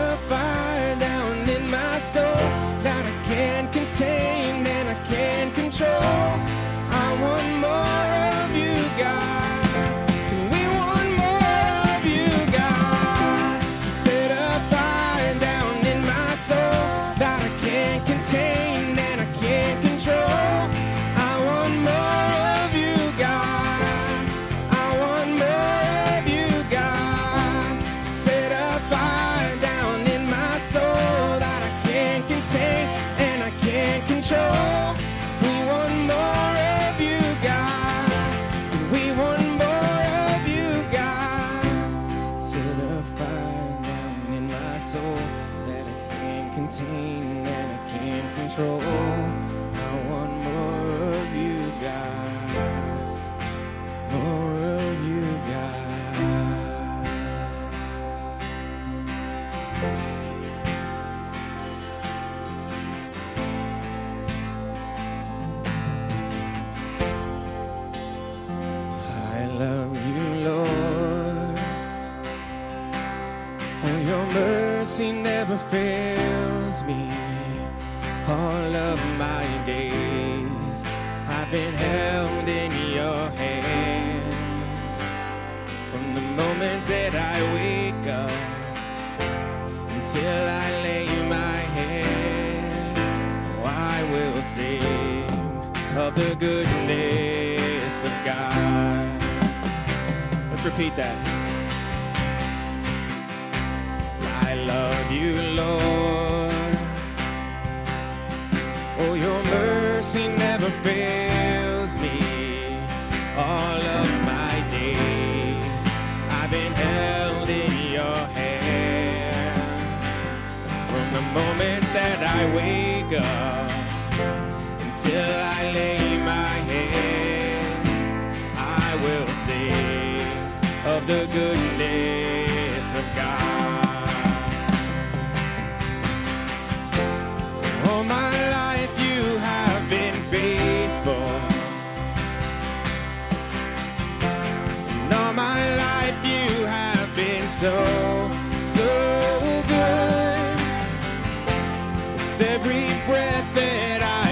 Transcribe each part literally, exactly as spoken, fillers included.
a fire down in my soul that I can't contain and I can't control. I want more of you, God. So we want more of you, God. Set a fire down in my soul that I can't contain and I can't control. I want more of you, God. I want more of you, God. Set a fire down in my soul that I can't contain and I can't control. We want more of you, God. So we want more of you, God. Set a fire down in my soul that I can't contain and I can't control. I want more of you, God. More of you, God. I love you, Lord. Oh, your mercy never fails me. All of my days I've been held in your hands. From the moment that I wake up until I lay my head, oh, I will sing of the goodness of God. Let's repeat that. I love you, Lord. Oh, your mercy never fails me. All of my days I've been held in your hands. From the moment that I wake up until I lay my head, I will sing of the goodness of God. All my life you have been faithful, and all my life you have been so, so good. With every breath that I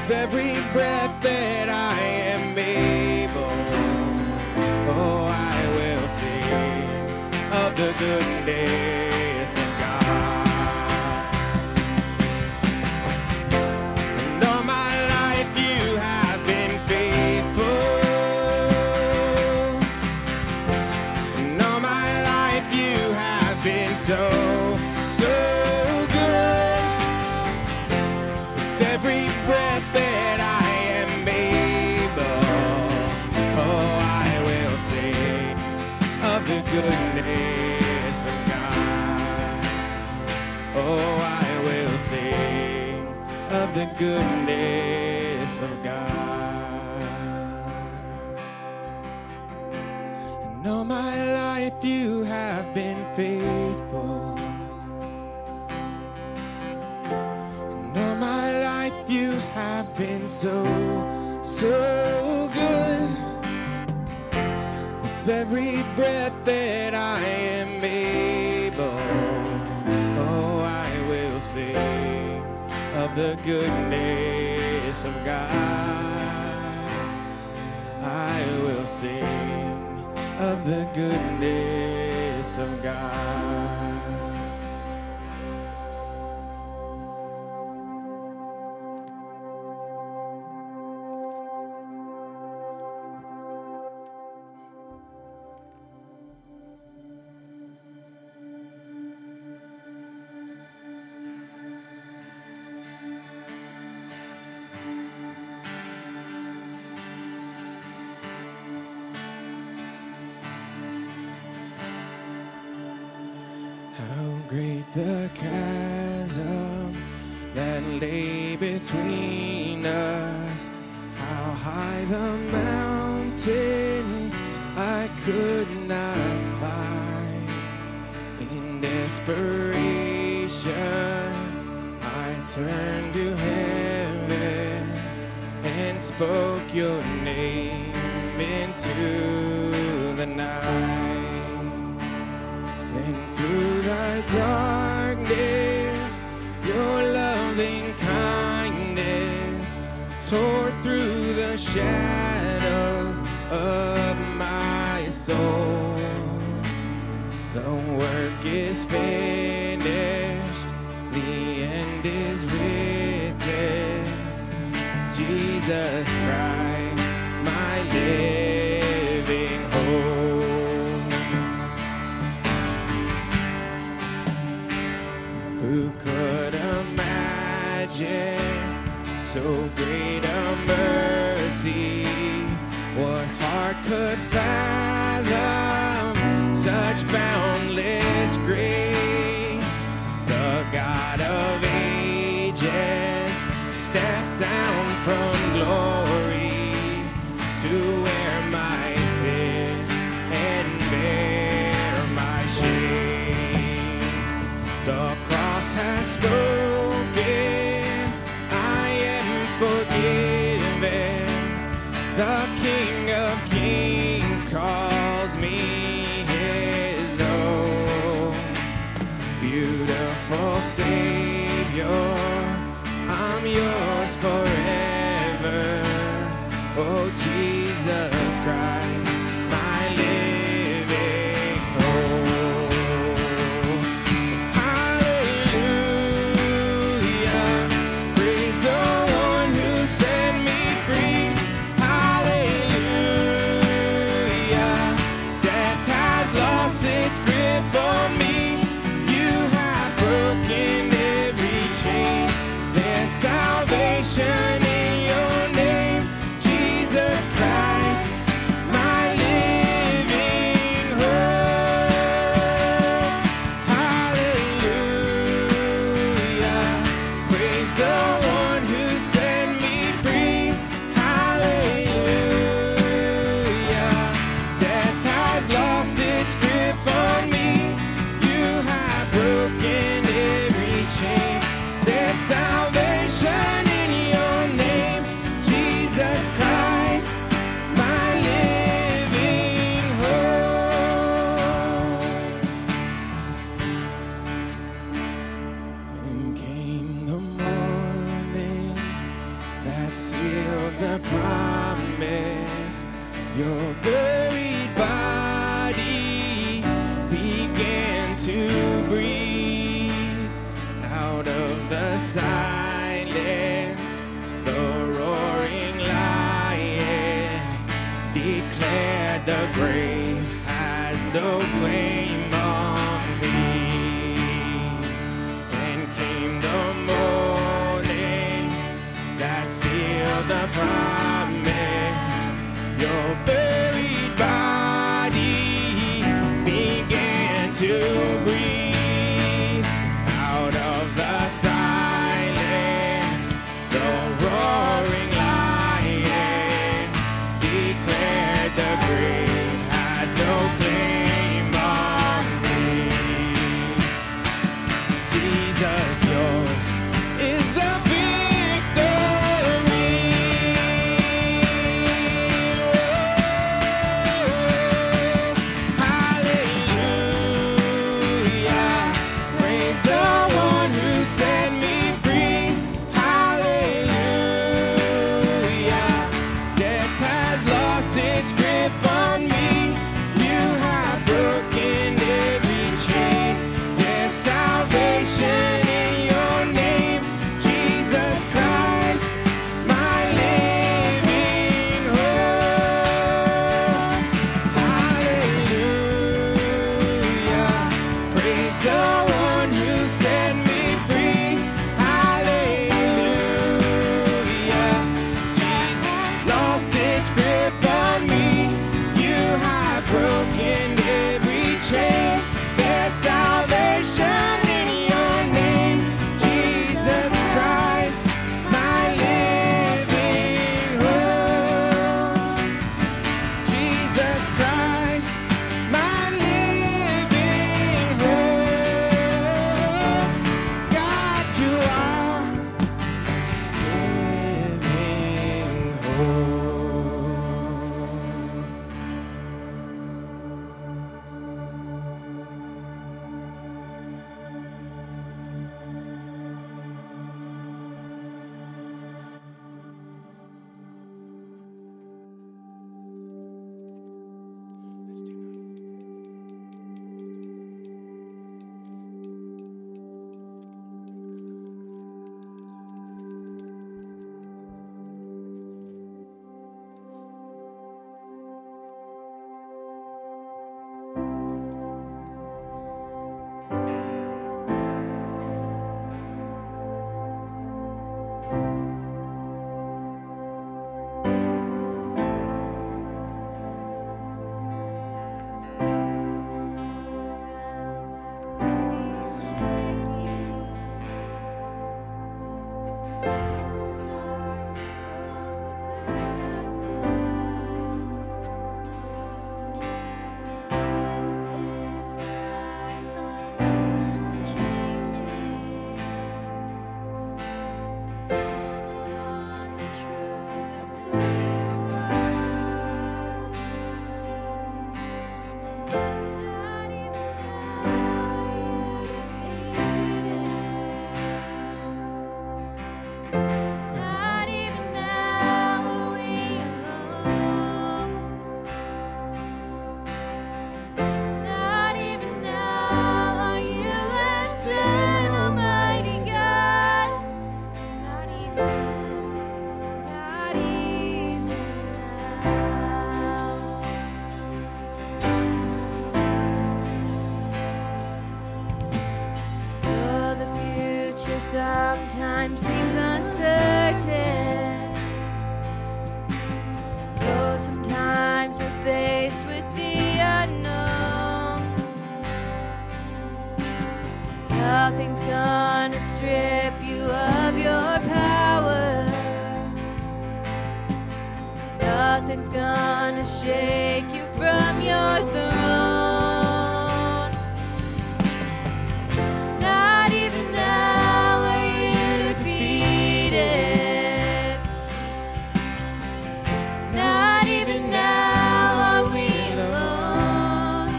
every breath that I am able, oh, I will sing of the goodness of God. And all my life you have been faithful, and all my life you have been so, so good. With every breath that I am able, oh, I will sing of the goodness of God. Oh, I will sing of the goodness of God. And all my life you have been faithful. And all my life you have been so, so good. With every breath that I am able, oh, I will sing of the goodness of God. I will sing of the goodness of God. How great the chasm that lay between us, how high the mountain I could not climb. In desperation, I turned to heaven and spoke your name into the night. Then through the darkness, your loving kindness tore through the shadows of my soul. The work is finished, the end is written. Jesus Christ, my living hope. Who could imagine so great a mercy? What heart could fathom such boundless grace? The God of ages stepped down from glory to wear my sin and bear my shame. The cross has spoken, I am forgiven. The King of Kings calls me his own. Beautiful Savior, I'm yours forever. Oh, Jesus Christ, my living hope. Hallelujah, praise the one who set me free. Hallelujah, death has lost its grip on me. You have broken every chain. There's salvation in your name, Jesus Christ, my sealed the promise. Your buried body began to breathe. Out of the silence, the roaring lion declared the grave has no claim on me. And came the morning that sealed the promise. Your buried body began to breathe. Out of the silence, the roaring lion declared the grave has no claim on me. Jesus, yours is the victory. Hallelujah. Praise the one who set me free. Hallelujah. Death has lost its grip on me. You have broken every chain. There's salvation in your name, Jesus Christ, my living hope. Hallelujah. Praise the one who sets me free. Hallelujah. Jesus lost its grip on me. You have broken every chain. There's salvation in your name, Jesus Christ, my living hope. Jesus Christ, my living hope. God, you are living hope. Not even now are we alone. Not even now are you less than Almighty God. Not even, not even now. Though the future sometimes seems uncertain, though sometimes we're faced with the unknown, nothing's gonna strip you of your power. Nothing's gonna shake you from your throne. Not even now are you defeated. Not even now are we alone.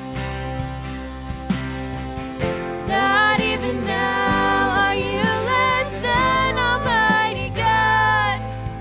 Not even now are you less than Almighty God.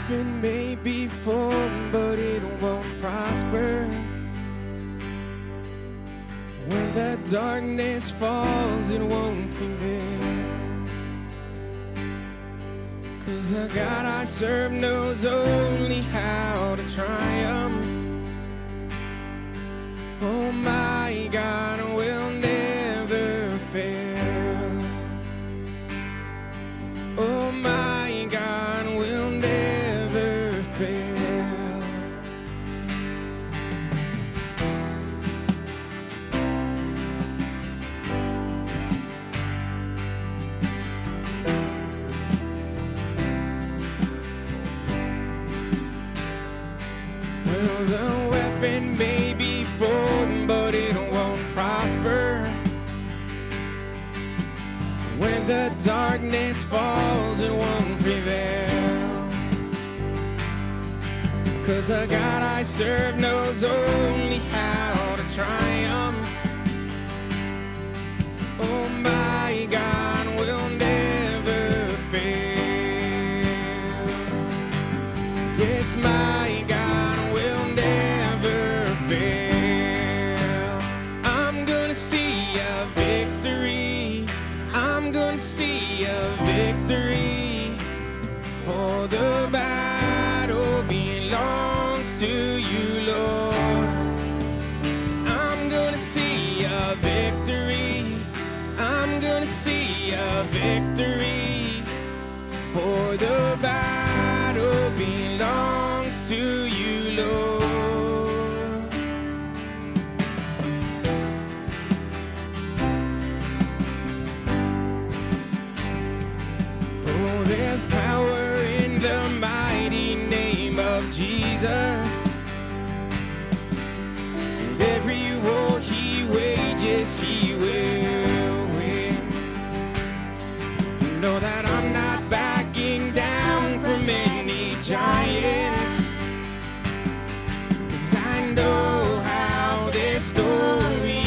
weapon may be formed, but it won't prosper. When the darkness falls, it won't prevail. 'Cause the God I serve knows only how to triumph. Oh, my God will never fail. Oh, my God will never fail. Well, the weapon may be formed, but it won't prosper. When the darkness falls, it won't prevail. 'Cause the God I serve knows only how to triumph. Oh, my God will never fail. Yes, my God will never fail. I'm gonna see a victory. I'm gonna see a victory. For the battle belongs to you, Lord. I'm gonna see a victory. I'm gonna see a victory. For the battle belongs to you, Lord. Oh, there's power in the mighty name of Jesus. With every war he wages, he will win. You know that I'm not backing down from any giants. 'Cause I know how this story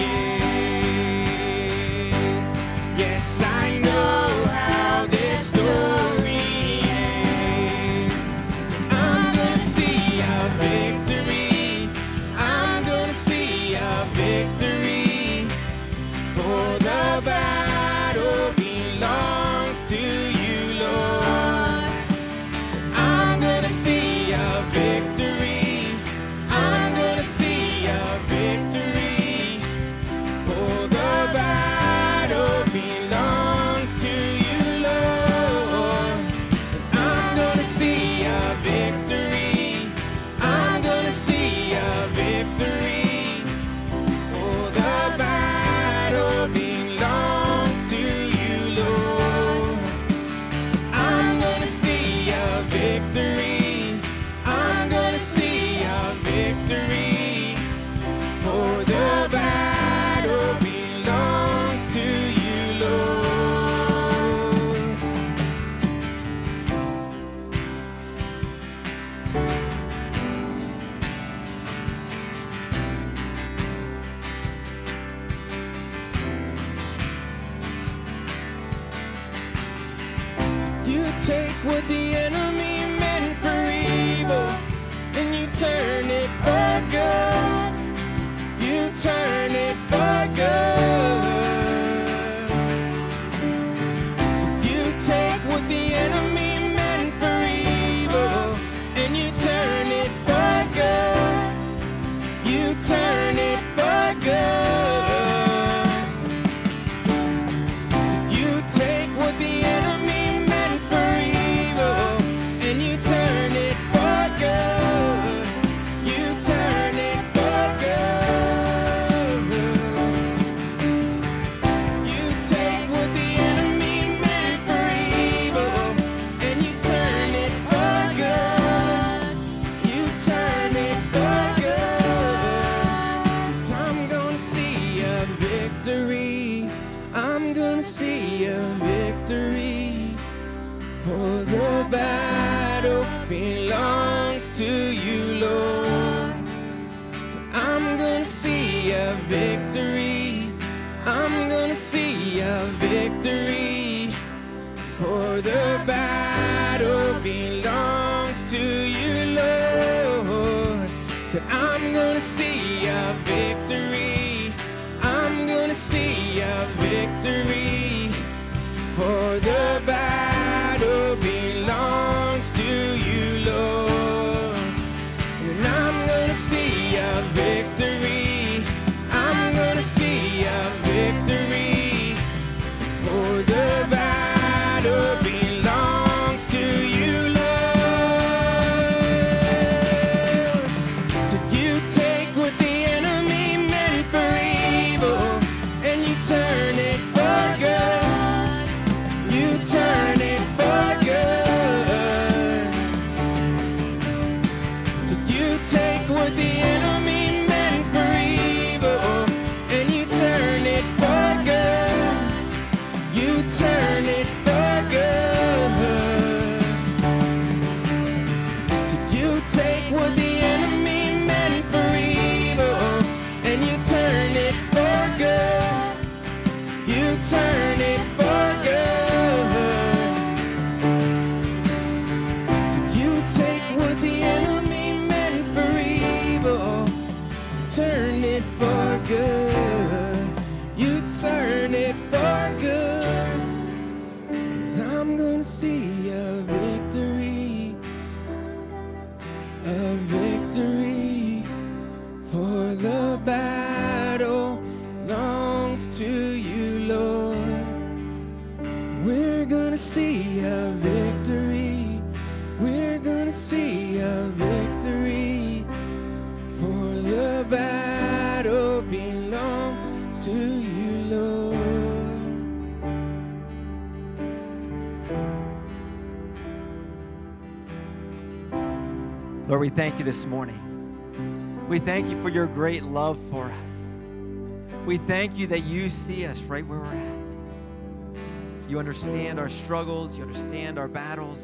ends. Yes, I know how this story ends. So I'm gonna see a victory. I'm gonna see a victory. For the battle belongs to you, Lord. I'm gonna see a victory. I'm gonna see a victory. For the battle belongs to you, Lord. I'm gonna see a victory. I'm gonna see a victory. For the battle belongs to you, Lord. I'm gonna see a victory. I'm gonna see a victory. For the battle belongs to you, Lord. You take what the enemy meant for evil, and you turn it for good. You turn it for good. So you take what the enemy meant for evil, and you turn it for good. You turn it for good. So you take what the enemy meant for evil, gonna see a victory. I'm gonna see a victory. For the battle belongs to you, Lord. And I'm gonna see a victory. I'm gonna see a victory. For the battle belongs to you, Lord. So you take what the enemy meant for evil and you turn it for good. You turn it for good. So you take what the enemy meant for evil and you turn it for good. You turn it for good. So you take what the enemy meant for evil and you turn it for good. You turn it for good. So you take what the enemy meant for evil, turn it for good. You turn it for good. 'Cause I'm gonna see a victory, a victory. For the battle belongs to you, Lord. We're gonna see a victory. We're gonna see a victory. For the battle belongs to you, Lord. Lord, we thank you this morning. We thank you for your great love for us. We thank you that you see us right where we're at. You understand our struggles. You understand our battles.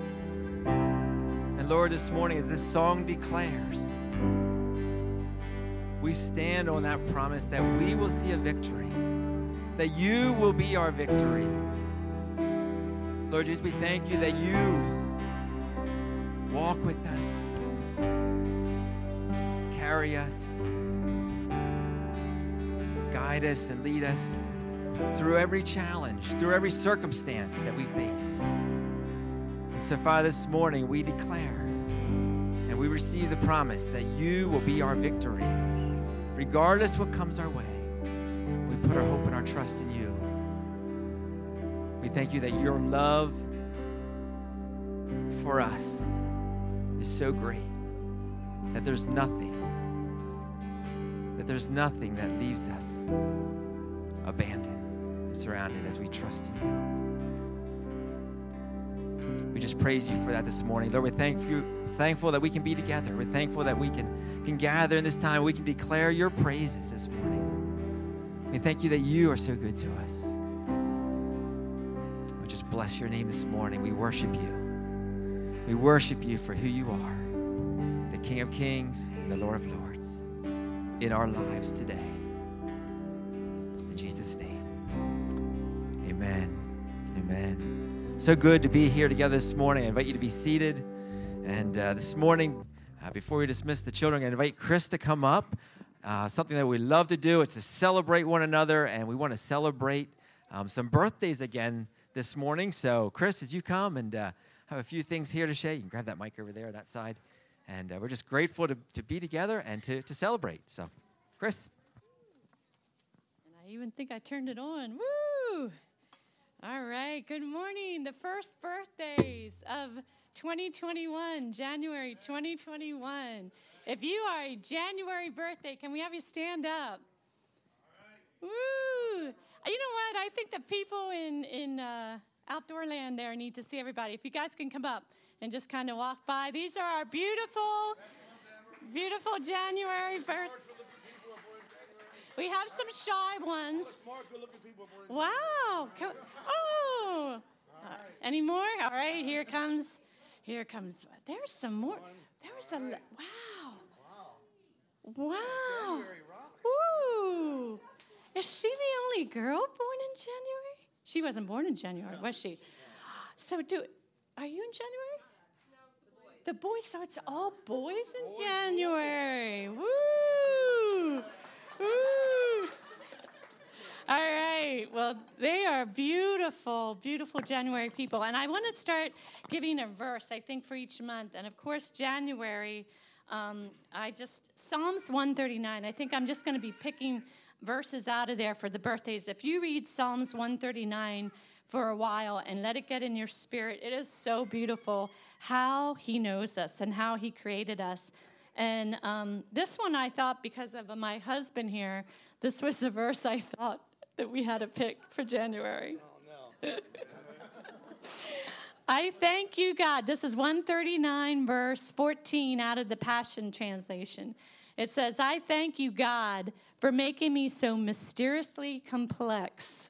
And Lord, this morning, as this song declares, we stand on that promise that we will see a victory, that you will be our victory. Lord Jesus, we thank you that you walk with us, carry us, guide us, and lead us through every challenge, through every circumstance that we face. And so, Father, this morning we declare and we receive the promise that you will be our victory. Regardless what comes our way, we put our hope and our trust in you. We thank you that your love for us is so great that there's nothing, that there's nothing that leaves us abandoned and surrounded as we trust in you. We just praise you for that this morning. Lord, we thank you, thankful that we can be together. We're thankful that we can, can gather in this time. We can declare your praises this morning. We thank you that you are so good to us. We just bless your name this morning. We worship you. We worship you for who you are, the King of Kings and the Lord of Lords in our lives today. In Jesus' name, amen. Amen. So good to be here together this morning. I invite you to be seated. And uh, this morning, uh, before we dismiss the children, I invite Chris to come up. Uh, something that we love to do is to celebrate one another, and we want to celebrate um, some birthdays again this morning. So, Chris, as you come and uh, have a few things here to share, you can grab that mic over there, that side. And uh, we're just grateful to, to be together and to, to celebrate. So, Chris. And I even think I turned it on. Woo! All right. Good morning. The first birthdays of twenty twenty-one, January twenty twenty-one. If you are a January birthday, can we have you stand up? All right. Woo! You know what? I think the people in, in uh, outdoor land there need to see everybody. If you guys can come up and just kind of walk by. These are our beautiful, beautiful January birthdays. We have some shy ones. Wow. Oh. Any more? All right, here comes, here comes, there's some more. There was a, wow. Wow. Ooh. Is she the only girl born in January? She wasn't born in January, was she? So do, are you in January? The boys, so it's all boys in boys, January. Boys. Woo! Woo! All right. Well, they are beautiful, beautiful January people. And I want to start giving a verse, I think, for each month. And, of course, January, um, I just, Psalms one thirty-nine, I think I'm just going to be picking verses out of there for the birthdays. If you read Psalms one thirty-nine for a while and let it get in your spirit, it is so beautiful how he knows us and how he created us. And um, this one I thought, because of my husband here, this was the verse I thought that we had to pick for January. Oh, no. I thank you, God. This is one thirty-nine, verse fourteen out of the Passion Translation. It says, I thank you, God, for making me so mysteriously complex.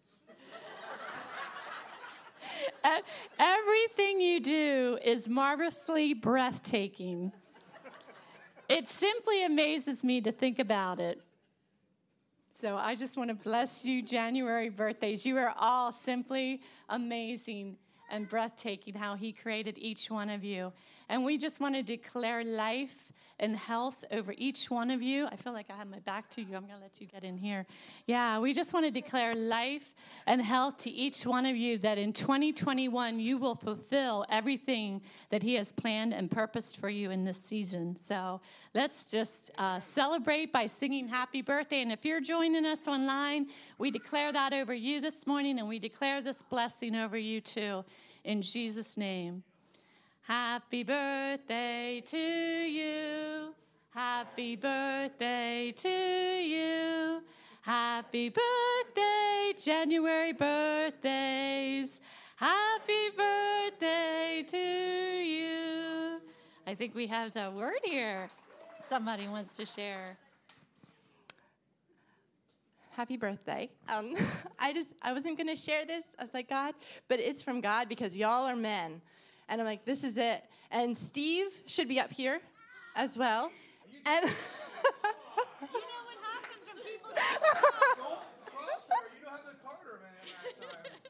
Everything you do is marvelously breathtaking. It simply amazes me to think about it. So I just want to bless you, January birthdays. You are all simply amazing and breathtaking how he created each one of you. And we just want to declare life and health over each one of you. I feel like I have my back to you. I'm going to let you get in here. Yeah, we just want to declare life and health to each one of you, that in twenty twenty-one you will fulfill everything that he has planned and purposed for you in this season. So let's just uh, celebrate by singing happy birthday. And if you're joining us online, we declare that over you this morning, and we declare this blessing over you too, in Jesus' name. Happy birthday to you. Happy birthday to you. Happy birthday, January birthdays. Happy birthday to you. I think we have a word here. Somebody wants to share. Happy birthday. Um, I just, I wasn't going to share this. I was like, God, but it's from God because y'all are men. And I'm like, this is it. And Steve should be up here as well. And you know what happens when people don't cross her. You don't have the Carter man last time.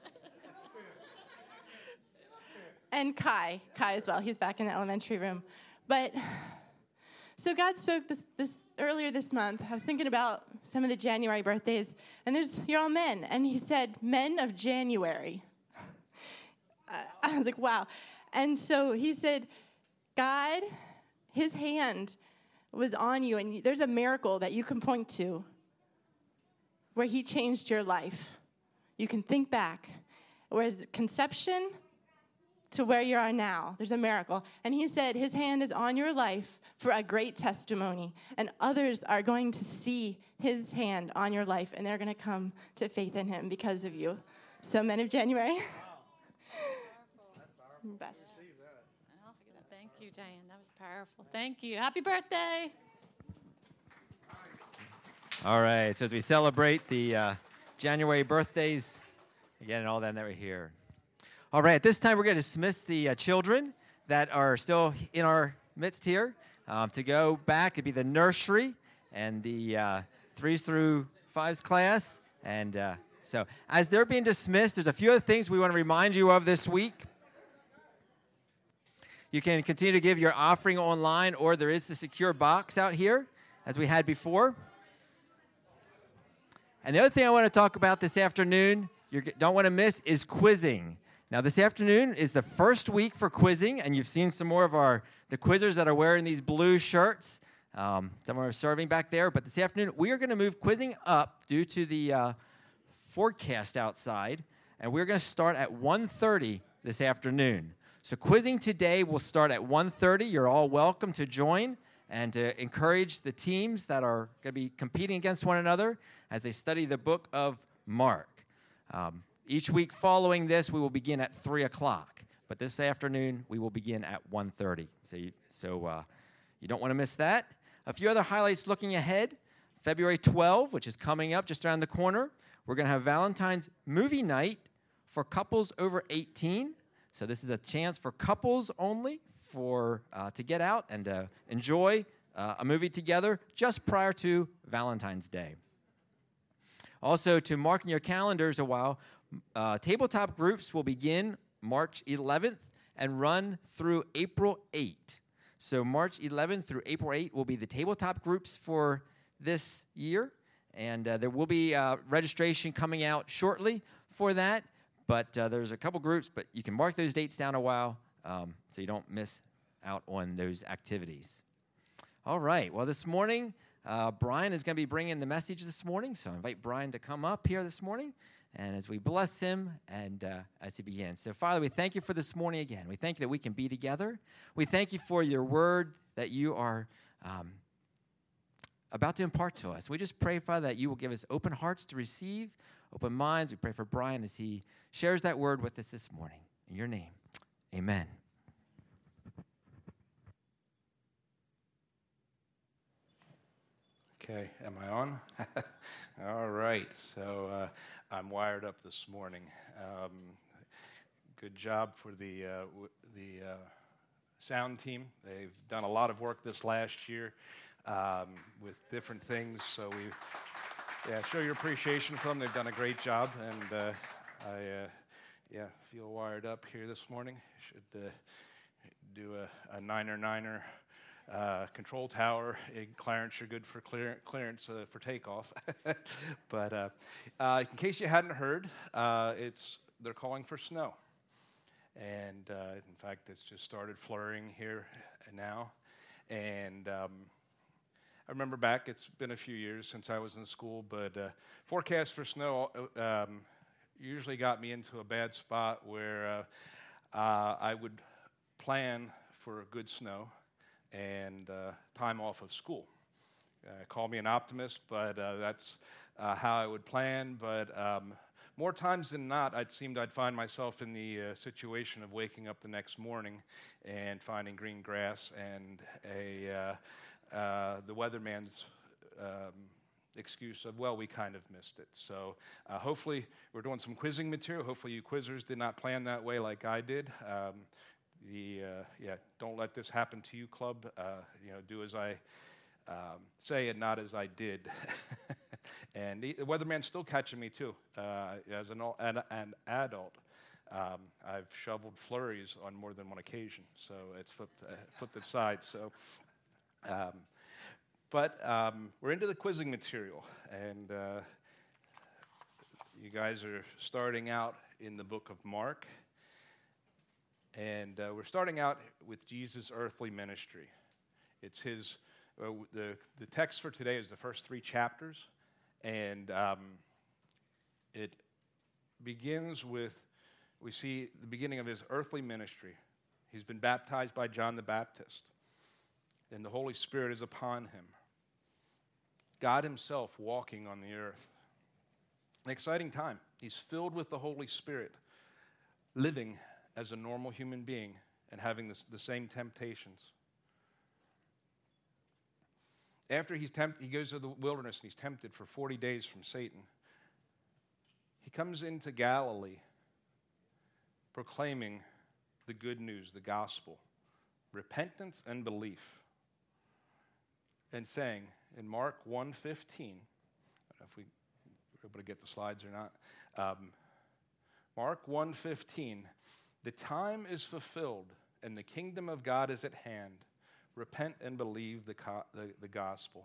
And Kai, Kai as well. He's back in the elementary room. But so God spoke this, this earlier this month. I was thinking about some of the January birthdays, and there's you're all men. And he said, men of January. I was like, wow. And so he said, God, his hand was on you, and there's a miracle that you can point to where he changed your life. You can think back. Whereas conception to where you are now, there's a miracle. And he said his hand is on your life for a great testimony, and others are going to see his hand on your life, and they're going to come to faith in him because of you. So, men of January. Best. Awesome. Thank you, Diane. That was powerful. Thank you. Happy birthday. All right. So as we celebrate the uh, January birthdays, again, and all them that were here. All right. At this time, we're going to dismiss the uh, children that are still in our midst here um, to go back. It'd be the nursery and the uh, threes through fives class. And uh, so as they're being dismissed, there's a few other things we want to remind you of this week. You can continue to give your offering online, or there is the secure box out here, as we had before. And the other thing I want to talk about this afternoon, you don't want to miss, is quizzing. Now, this afternoon is the first week for quizzing, and you've seen some more of our the quizzers that are wearing these blue shirts. Um, some are serving back there. But this afternoon, we are going to move quizzing up due to the uh, forecast outside, and we're going to start at one thirty this afternoon. So quizzing today will start at one thirty. You're all welcome to join and to encourage the teams that are going to be competing against one another as they study the book of Mark. Um, each week following this, we will begin at three o'clock. But this afternoon, we will begin at one thirty. So you, so, uh, you don't want to miss that. A few other highlights looking ahead. February twelfth, which is coming up just around the corner, we're going to have Valentine's movie night for couples over eighteen. So this is a chance for couples only for uh, to get out and uh, enjoy uh, a movie together just prior to Valentine's Day. Also, to mark in your calendars a while, uh, tabletop groups will begin March eleventh and run through April eighth. So March eleventh through April eighth will be the tabletop groups for this year. And uh, there will be uh, registration coming out shortly for that. But uh, there's a couple groups, but you can mark those dates down a while um, so you don't miss out on those activities. All right. Well, this morning, uh, Brian is going to be bringing the message this morning. So I invite Brian to come up here this morning. And as we bless him and uh, as he begins. So, Father, we thank you for this morning again. We thank you that we can be together. We thank you for your word that you are um, about to impart to us. We just pray, Father, that you will give us open hearts to receive, open minds. We pray for Brian as he shares that word with us this morning. In your name, amen. Okay, am I on? All right, so uh, I'm wired up this morning. Um, good job for the uh, w- the uh, sound team. They've done a lot of work this last year um, with different things. So we, yeah, show your appreciation for them. They've done a great job, and uh, I, uh, yeah, feel wired up here this morning. Should uh, do a, a niner niner. Uh, control tower in Clarence, you're good for clear, clearance uh, for takeoff. But uh, uh, in case you hadn't heard, uh, it's they're calling for snow, and uh, in fact, it's just started flurrying here now. And um, I remember back; it's been a few years since I was in school, but uh, forecast for snow um, usually got me into a bad spot where uh, uh, I would plan for a good snow and uh, time off of school. Uh, call me an optimist, but uh, that's uh, how I would plan. But um, more times than not, it seemed I'd find myself in the uh, situation of waking up the next morning and finding green grass and a uh, uh, the weatherman's um, excuse of, well, we kind of missed it. So uh, hopefully we're doing some quizzing material. Hopefully you quizzers did not plan that way like I did. Um, The uh, yeah, don't let this happen to you club. Uh, you know, do as I um, say and not as I did. And the, the weatherman's still catching me too. Uh, as an, an, an adult, um, I've shoveled flurries on more than one occasion, so it's flipped uh, flipped aside. So, um, but um, we're into the quizzing material, and uh, you guys are starting out in the book of Mark. And uh, we're starting out with Jesus' earthly ministry. It's his, uh, the, the text for today is the first three chapters, and um, it begins with, we see the beginning of his earthly ministry. He's been baptized by John the Baptist, and the Holy Spirit is upon him. God himself walking on the earth. An exciting time. He's filled with the Holy Spirit, living as a normal human being and having this, the same temptations. After he's tempt, he goes to the wilderness and he's tempted for forty days from Satan. He comes into Galilee proclaiming the good news, the gospel, repentance and belief, and saying in Mark one fifteen, I don't know if we were able to get the slides or not, um, Mark one fifteen, the time is fulfilled, and the kingdom of God is at hand. Repent and believe the, co- the, the gospel.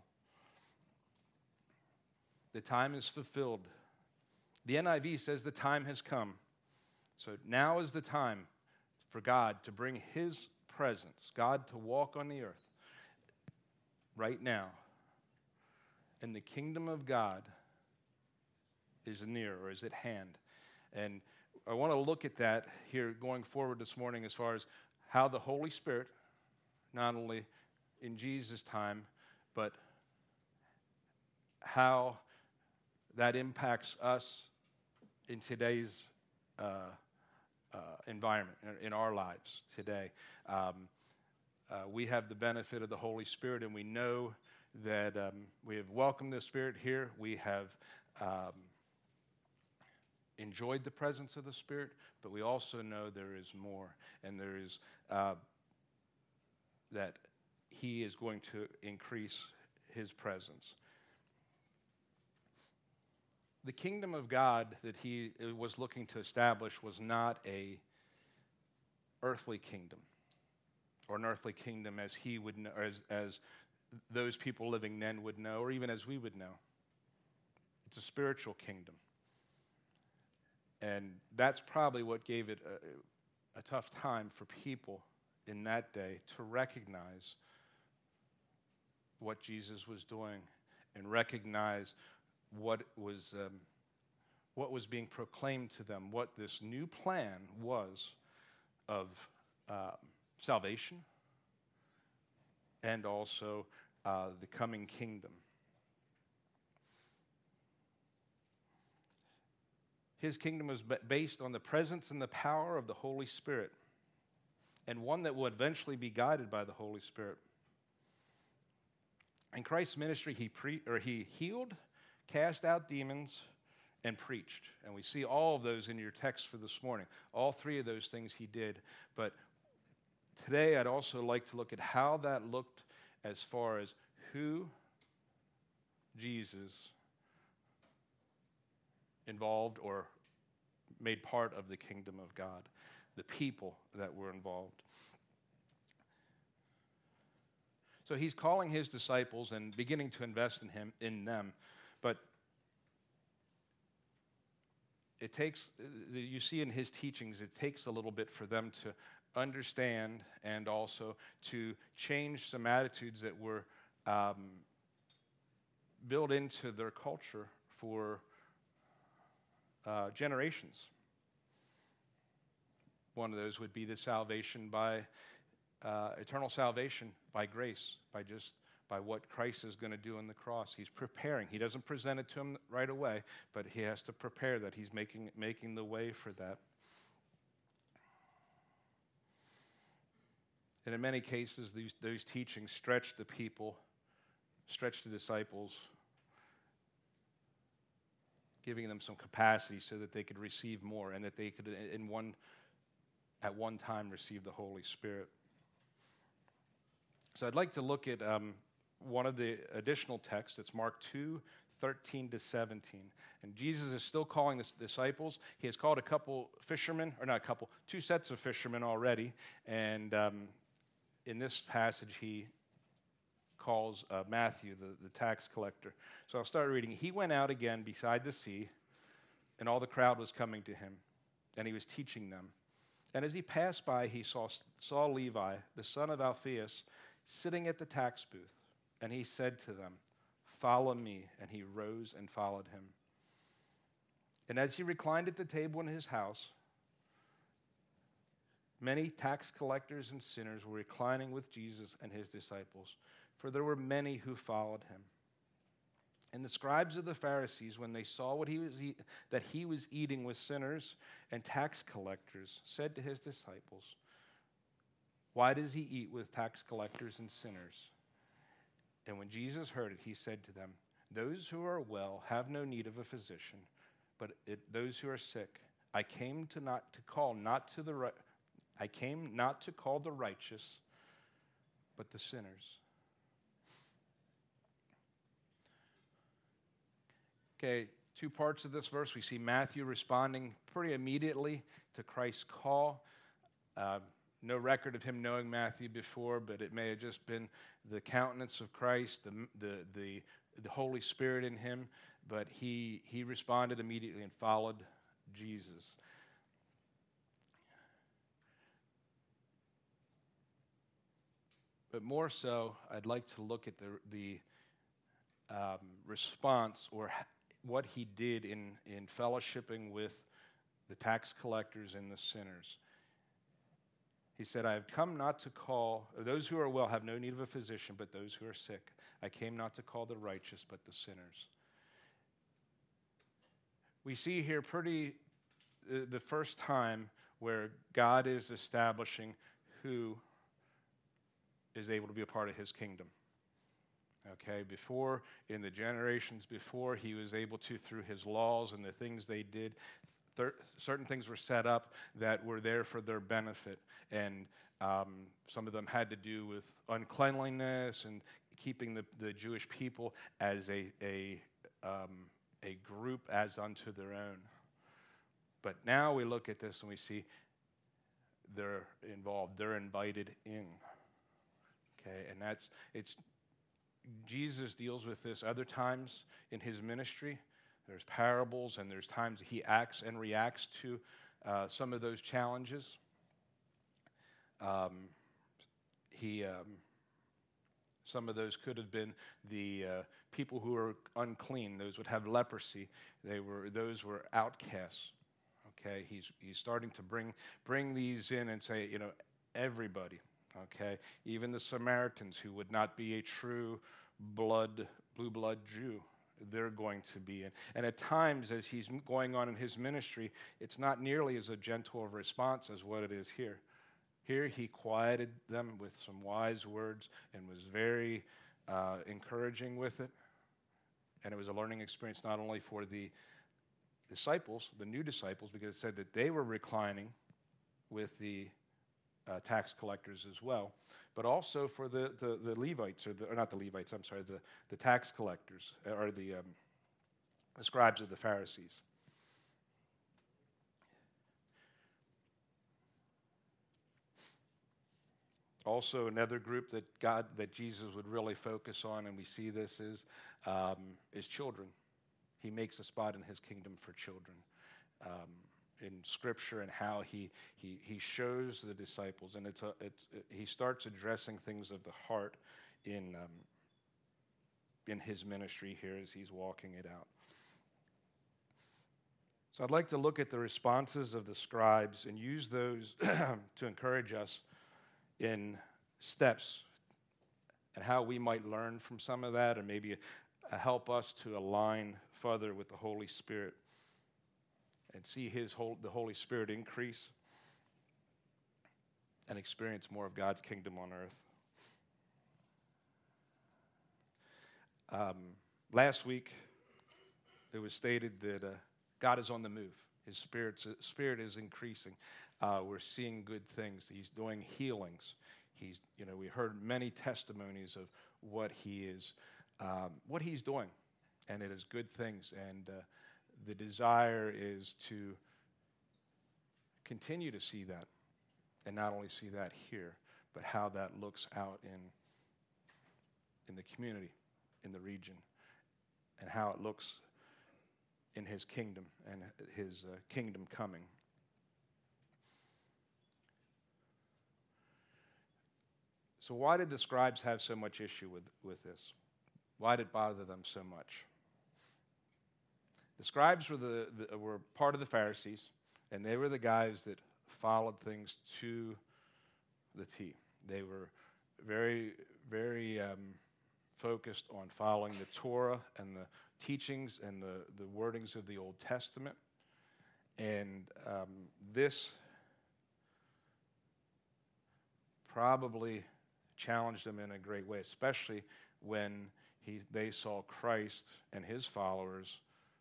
The time is fulfilled. The N I V says the time has come. So now is the time for God to bring his presence, God to walk on the earth right now. And the kingdom of God is near, or is at hand. And I want to look at that here going forward this morning as far as how the Holy Spirit, not only in Jesus' time, but how that impacts us in today's uh, uh, environment, in, in our lives today. Um, uh, we have the benefit of the Holy Spirit, and we know that um, we have welcomed the Spirit here. We have um, enjoyed the presence of the Spirit, but we also know there is more, and there is uh, that he is going to increase his presence. The kingdom of God that he was looking to establish was not a earthly kingdom. or an earthly kingdom as he would know, or as, as those people living then would know, or even as we would know. It's a spiritual kingdom. And that's probably what gave it a, a tough time for people in that day to recognize what Jesus was doing and recognize what was um, what was being proclaimed to them, what this new plan was of uh, salvation and also uh, the coming kingdom. His kingdom was based on the presence and the power of the Holy Spirit, and one that will eventually be guided by the Holy Spirit. In Christ's ministry, he pre- or he healed, cast out demons, and preached. And we see all of those in your text for this morning. All three of those things he did. But today I'd also like to look at how that looked as far as who Jesus involved or made part of the kingdom of God, the people that were involved. So he's calling his disciples and beginning to invest in him, in them, but it takes, you see in his teachings, it takes a little bit for them to understand and also to change some attitudes that were um, built into their culture for uh, generations. One of those would be the salvation by, uh, eternal salvation by grace, by just by what Christ is going to do on the cross. He's preparing. He doesn't present it to him right away, but he has to prepare that. He's making, making the way for that. And in many cases, these, those teachings stretch the people, stretch the disciples, giving them some capacity so that they could receive more and that they could, in one, at one time, receive the Holy Spirit. So I'd like to look at um, one of the additional texts. It's Mark two, thirteen to seventeen. And Jesus is still calling the disciples. He has called a couple fishermen, or not a couple, two sets of fishermen already. And um, in this passage, he calls uh, Matthew, the, the tax collector. So I'll start reading. He went out again beside the sea, and all the crowd was coming to him, and he was teaching them. And as he passed by, he saw, saw Levi, the son of Alphaeus, sitting at the tax booth. And he said to them, "Follow me." And he rose and followed him. And as he reclined at the table in his house, many tax collectors and sinners were reclining with Jesus and his disciples, for there were many who followed him. And the scribes of the Pharisees, when they saw what he was eat, that he was eating with sinners and tax collectors, said to his disciples, "Why does he eat with tax collectors and sinners?" And when Jesus heard it, he said to them, "Those who are well have no need of a physician, but it, those who are sick. I came to not to call not to the I came not to call the righteous, but the sinners." Okay, two parts of this verse. We see Matthew responding pretty immediately to Christ's call. Uh, no record of him knowing Matthew before, but it may have just been the countenance of Christ, the the the, the Holy Spirit in him. But he he responded immediately and followed Jesus. But more so, I'd like to look at the the um, response or what he did in, in fellowshipping with the tax collectors and the sinners. He said, "I have come not to call, those who are well have no need of a physician, but those who are sick. I came not to call the righteous, but the sinners." We see here pretty, uh, the first time where God is establishing who is able to be a part of his kingdom. Okay, before, in the generations before, he was able to, through his laws and the things they did, thir- certain things were set up that were there for their benefit. And um, some of them had to do with uncleanliness and keeping the, the Jewish people as a, a, um, a group as unto their own. But now we look at this and we see they're involved, they're invited in. Okay, and that's, it's, Jesus deals with this other times in his ministry. There's parables, and there's times he acts and reacts to uh, some of those challenges. Um, he, um, some of those could have been the uh, people who were unclean; those would have leprosy. They were; those were outcasts. Okay, he's he's starting to bring bring these in and say, you know, everybody. Okay, even the Samaritans, who would not be a true blood blue blood Jew, they're going to be in. And at times, as he's going on in his ministry, it's not nearly as a gentle response as what it is here. Here, he quieted them with some wise words and was very uh, encouraging with it. And it was a learning experience not only for the disciples, the new disciples, because it said that they were reclining with the uh, tax collectors as well, but also for the, the, the Levites, or, the, or not the Levites, I'm sorry, the, the tax collectors, or the, um, the scribes of the Pharisees. Also, another group that God, that Jesus would really focus on, and we see this, is um, is children. He makes a spot in his kingdom for children um, in Scripture, and how he he he shows the disciples, and it's a, it's it, he starts addressing things of the heart in um, in his ministry here as he's walking it out. So I'd like to look at the responses of the scribes and use those to encourage us in steps and how we might learn from some of that, and maybe uh, help us to align further with the Holy Spirit and see his whole, the Holy Spirit increase and experience more of God's kingdom on earth. Um, last week, it was stated that uh, God is on the move. His spirit's, spirit is increasing. Uh, we're seeing good things. He's doing healings. He's, you know, we heard many testimonies of what he is, um, what he's doing, and it is good things. And uh, the desire is to continue to see that, and not only see that here, but how that looks out in in the community, in the region, and how it looks in his kingdom and his uh, kingdom coming. So why did the scribes have so much issue with, with this? Why did it bother them so much? The scribes were the, the were part of the Pharisees, and they were the guys that followed things to the T. They were very, very um, focused on following the Torah and the teachings and the, the wordings of the Old Testament. And um, this probably challenged them in a great way, especially when he, they saw Christ and his followers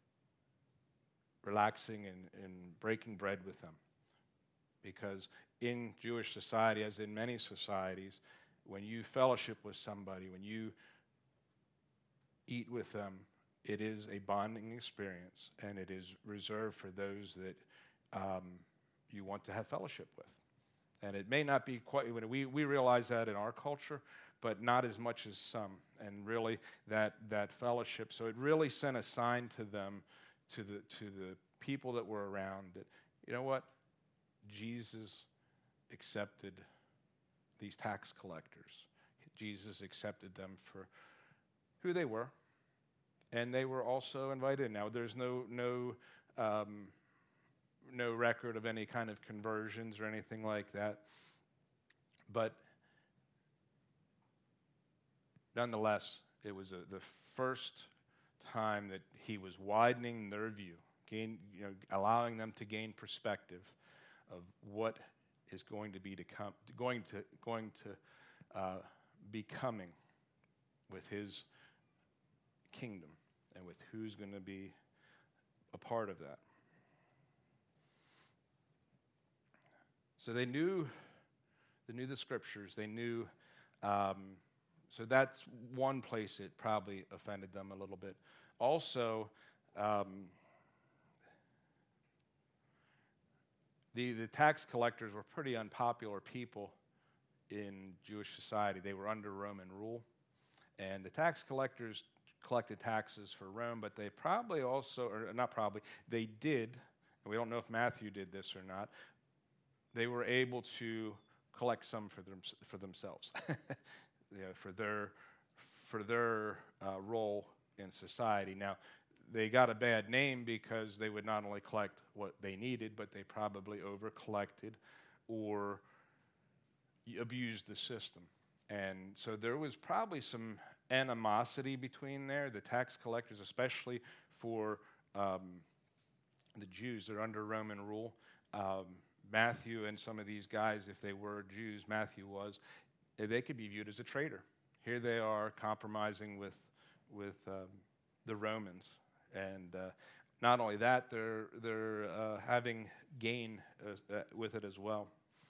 relaxing and, and breaking bread with them. Because in Jewish society, as in many societies, when you fellowship with somebody, when you eat with them, it is a bonding experience, and it is reserved for those that um, you want to have fellowship with. And it may not be quite, we, we realize that in our culture, but not as much as some, and really that, that fellowship. So it really sent a sign to them, to the, to the people that were around, that, you know what, Jesus accepted these tax collectors. Jesus accepted them for who they were, and they were also invited. Now, there's no no um, no record of any kind of conversions or anything like that, but nonetheless, it was a, the first time that he was widening their view, gain, you know, allowing them to gain perspective of what is going to be to come, going to going to uh, be coming with his kingdom, and with who's going to be a part of that. So they knew, they knew the scriptures. They knew. Um, so that's one place it probably offended them a little bit. Also, um, the the tax collectors were pretty unpopular people in Jewish society. They were under Roman rule, and the tax collectors collected taxes for Rome, but they probably also, or not probably, they did, and we don't know if Matthew did this or not, they were able to collect some for, them, for themselves, you know, for their, for their uh, role in society. Now, they got a bad name because they would not only collect what they needed, but they probably over-collected or abused the system. And so there was probably some animosity between there, the tax collectors, especially for um, the Jews. They're under Roman rule. Um, Matthew and some of these guys, if they were Jews, Matthew was, they could be viewed as a traitor. Here they are compromising with, with um, the Romans. And uh, not only that, they're, they're uh, having gain uh, uh, with it as well.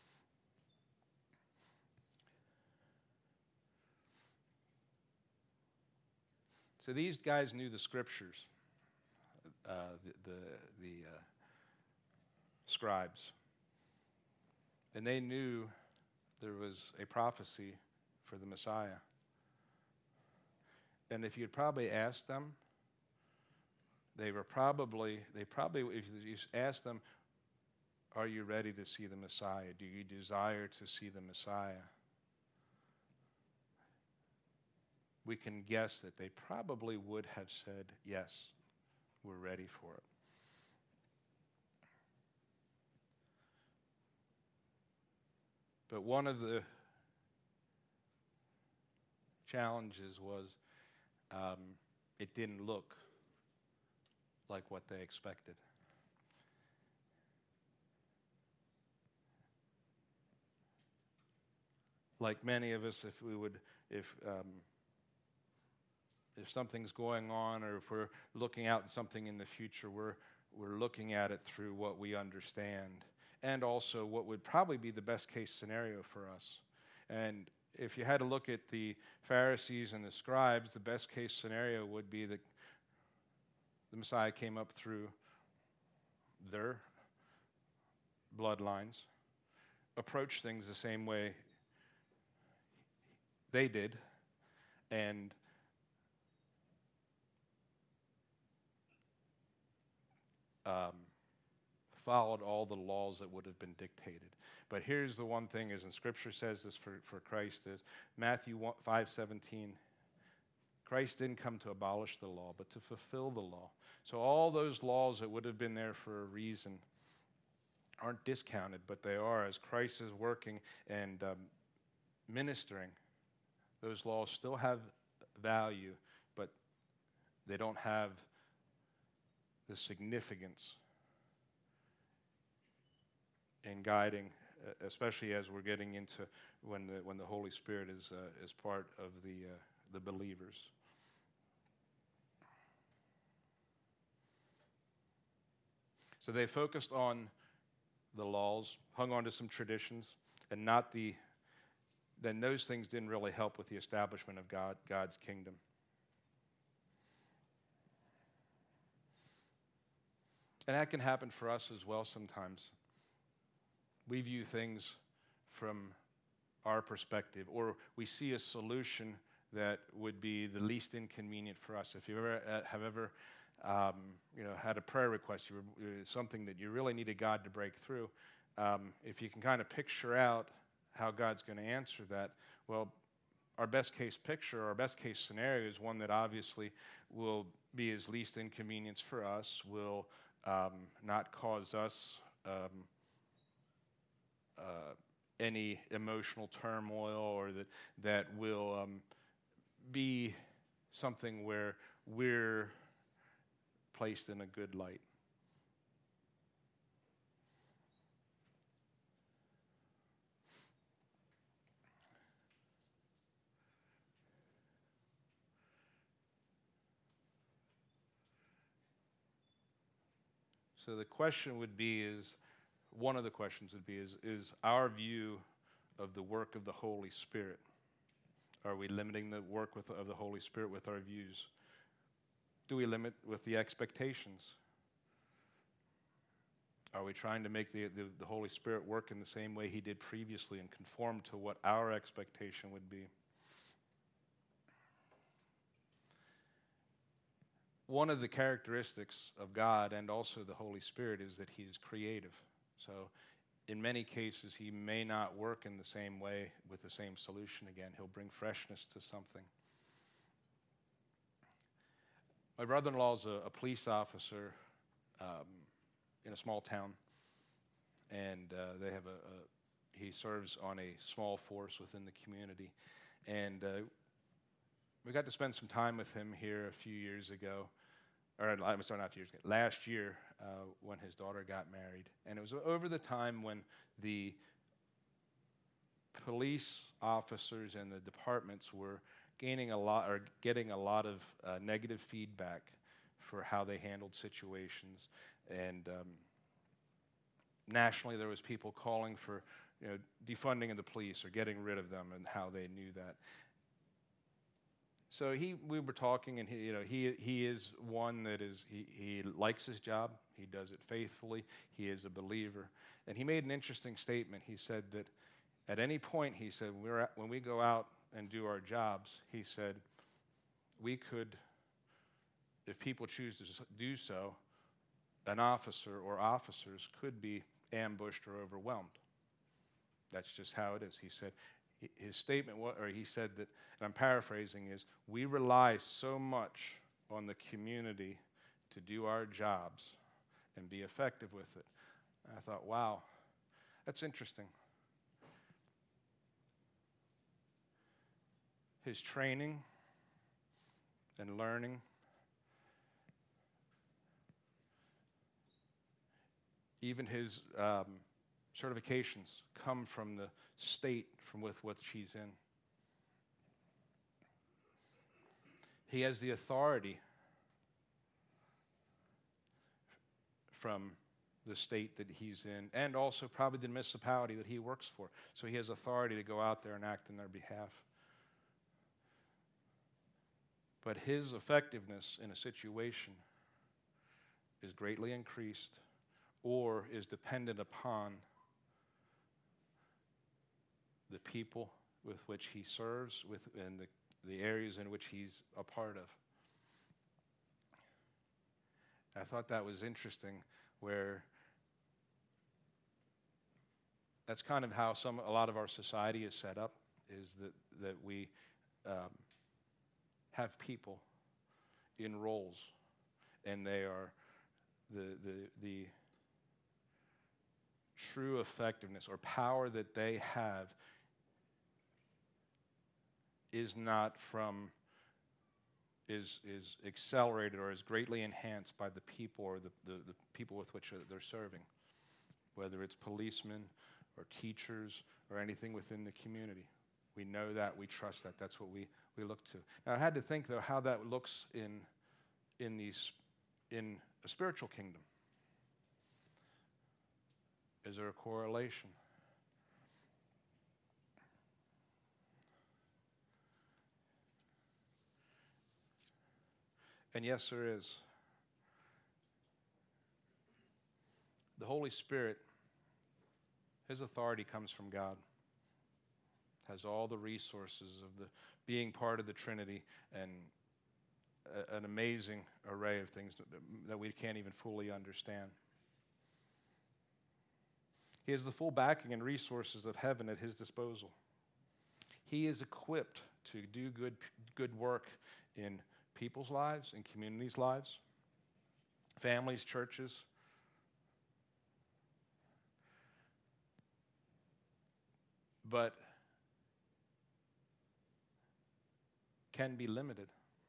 So these guys knew the scriptures, uh, the the, the uh, scribes, and they knew there was a prophecy for the Messiah. And if you'd probably asked them, they were probably they probably if you asked them, "Are you ready to see the Messiah? Do you desire to see the Messiah?" We can guess that they probably would have said, yes, we're ready for it. But one of the challenges was um, it didn't look like what they expected. Like many of us, if we would, if um, if something's going on, or if we're looking out at something in the future, we're we're looking at it through what we understand, and also what would probably be the best case scenario for us. And if you had to look at the Pharisees and the scribes, the best case scenario would be that the Messiah came up through their bloodlines, approached things the same way they did, and Um, followed all the laws that would have been dictated. But here's the one thing, is, and Scripture says this for, for Christ, is Matthew five seventeen, Christ didn't come to abolish the law, but to fulfill the law. So all those laws that would have been there for a reason aren't discounted, but they are. As Christ is working and um, ministering, those laws still have value, but they don't have the significance in guiding, uh, especially as we're getting into when the when the Holy Spirit is uh, is part of the uh, the believers. So they focused on the laws, hung on to some traditions, and not the. Then those things didn't really help with the establishment of God God's kingdom. And that can happen for us as well sometimes. We view things from our perspective, or we see a solution that would be the least inconvenient for us. If you ever uh, have ever, um, you know, had a prayer request, you were, uh, something that you really needed God to break through, um, if you can kind of picture out how God's going to answer that, well, our best case picture, our best case scenario is one that obviously will be as least inconvenience for us, will Um, not cause us um, uh, any emotional turmoil, or that that will um, be something where we're placed in a good light. So the question would be is, one of the questions would be is, is our view of the work of the Holy Spirit, are we limiting the work with, of the Holy Spirit with our views? Do we limit with the expectations? Are we trying to make the, the, the Holy Spirit work in the same way he did previously and conform to what our expectation would be? One of the characteristics of God and also the Holy Spirit is that he is creative. So in many cases, he may not work in the same way with the same solution again. He'll bring freshness to something. My brother-in-law is a, a police officer um, in a small town, and uh, they have a, a, he serves on a small force within the community. And uh, we got to spend some time with him here a few years ago, or I'm sorry, not a few years ago, last year uh, when his daughter got married. And it was over the time when the police officers and the departments were gaining a lot, or getting a lot of uh, negative feedback for how they handled situations. And um, nationally, there was people calling for, you know, defunding of the police or getting rid of them, and how they knew that. So he, we were talking, and he, you know, he he is one that is he he likes his job. He does it faithfully. He is a believer, and he made an interesting statement. He said that at any point, he said, we're at, when we go out and do our jobs, he said, we could, if people choose to do so, an officer or officers could be ambushed or overwhelmed. That's just how it is. He said, his statement, or he said that, and I'm paraphrasing, is we rely so much on the community to do our jobs and be effective with it. And I thought, wow, that's interesting. His training and learning, even his um, certifications come from the state from with which he's in. He has the authority from the state that he's in, and also probably the municipality that he works for. So he has authority to go out there and act in their behalf. But his effectiveness in a situation is greatly increased or is dependent upon the people with which he serves, with and the, the areas in which he's a part of. I thought that was interesting, where that's kind of how some a lot of our society is set up, is that, that we um, have people in roles, and they are the the the true effectiveness or power that they have is not from is is accelerated or is greatly enhanced by the people or the, the, the people with which they're serving, whether it's policemen or teachers or anything within the community. We know that, we trust that, that's what we, we look to. Now I had to think though how that looks in in these in a spiritual kingdom. Is there a correlation? And yes, there is. The Holy Spirit, his authority comes from God. Has all the resources of the being part of the Trinity and a, an amazing array of things that, that we can't even fully understand. He has the full backing and resources of heaven at his disposal. He is equipped to do good, good work in people's lives, in communities' lives, families, churches. But can be limited.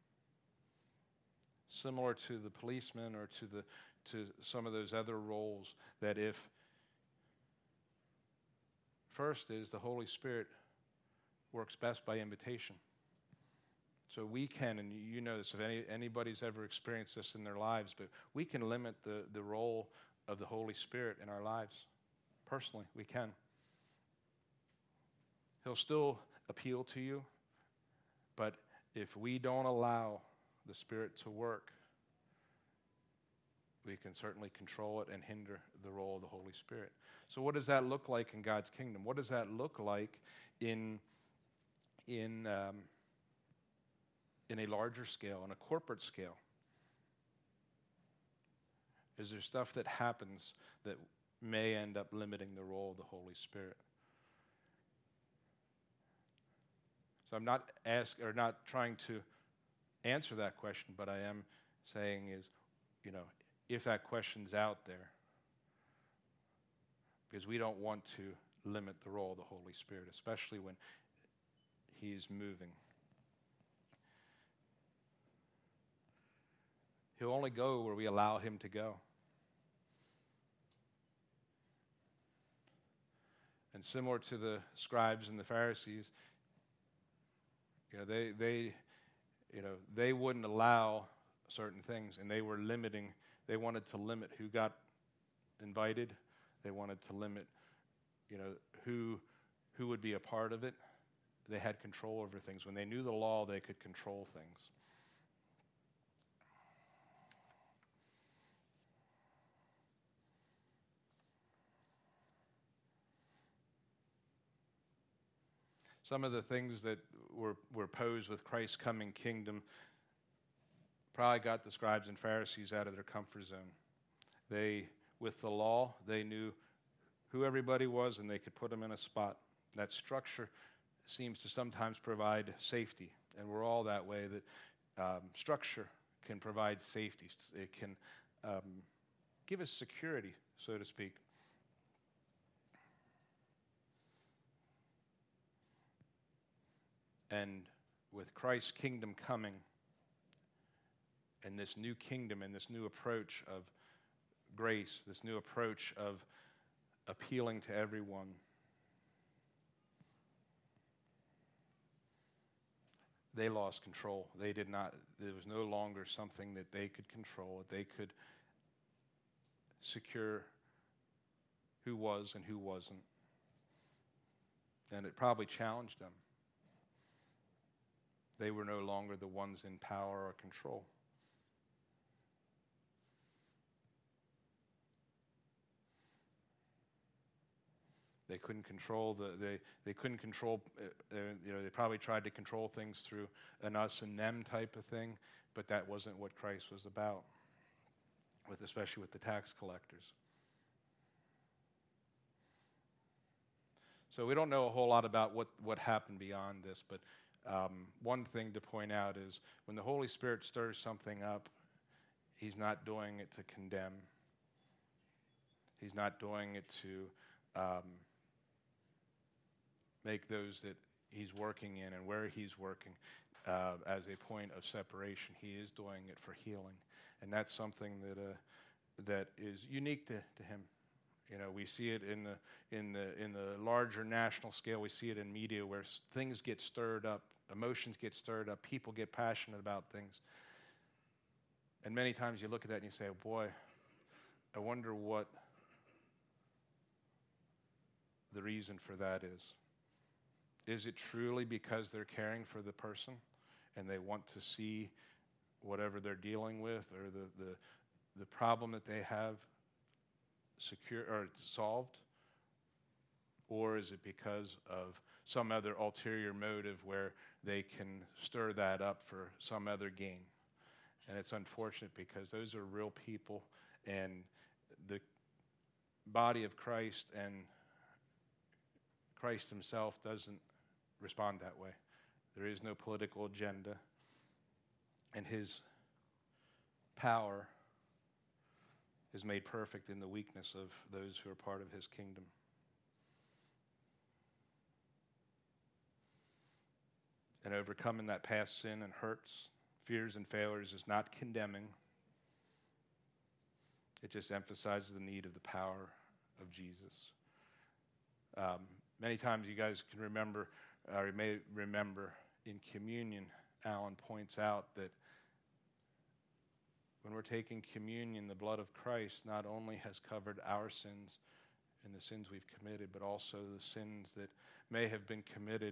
Similar to the policeman or to the to some of those other roles, that if first is the Holy Spirit works best by invitation. So we can, and you know this, if any, anybody's ever experienced this in their lives, but we can limit the, the role of the Holy Spirit in our lives. Personally, we can. He'll still appeal to you, but if we don't allow the Spirit to work, we can certainly control it and hinder the role of the Holy Spirit. So what does that look like in God's kingdom? What does that look like in, in, um, in a larger scale, on a corporate scale? Is there stuff that happens that may end up limiting the role of the Holy Spirit? So I'm not ask or not trying to answer that question, but I am saying is, you know, if that question's out there, because we don't want to limit the role of the Holy Spirit, especially when He's moving. He'll only go where we allow Him to go. And similar to the scribes and the Pharisees, you know, they they you know, they wouldn't allow certain things, and they were limiting, they wanted to limit who got invited. They wanted to limit, you know, who who would be a part of it. They had control over things. When they knew the law, they could control things. Some of the things that were, were posed with Christ's coming kingdom probably got the scribes and Pharisees out of their comfort zone. They, with the law, they knew who everybody was, and they could put them in a spot. That structure seems to sometimes provide safety, and we're all that way, that um, structure can provide safety. It can um, give us security, so to speak. And with Christ's kingdom coming, and this new kingdom and this new approach of grace, this new approach of appealing to everyone, they lost control. They did not, there was no longer something that they could control, that they could secure who was and who wasn't. And it probably challenged them. They were no longer the ones in power or control. They couldn't control the. They they couldn't control. Uh, you know, they probably tried to control things through an us and them type of thing, but that wasn't what Christ was about. With especially with the tax collectors. So we don't know a whole lot about what what happened beyond this, but um, one thing to point out is when the Holy Spirit stirs something up, He's not doing it to condemn. He's not doing it to um, make those that He's working in and where He's working uh, as a point of separation. He is doing it for healing, and that's something that uh, that is unique to, to Him. You know, we see it in the in the in the larger national scale. We see it in media where s- things get stirred up, emotions get stirred up, people get passionate about things, and many times you look at that and you say, "Boy, I wonder what the reason for that is. Is it truly because they're caring for the person and they want to see whatever they're dealing with or the the, the problem that they have secure or solved? Or is it because of some other ulterior motive where they can stir that up for some other gain?" And it's unfortunate because those are real people, and the body of Christ and Christ Himself doesn't respond that way. There is no political agenda, and His power is made perfect in the weakness of those who are part of His kingdom. And overcoming that past sin and hurts, fears and failures is not condemning. It just emphasizes the need of the power of Jesus. Um, many times you guys can remember, or you may remember in communion, Alan points out that when we're taking communion, the blood of Christ not only has covered our sins and the sins we've committed, but also the sins that may have been committed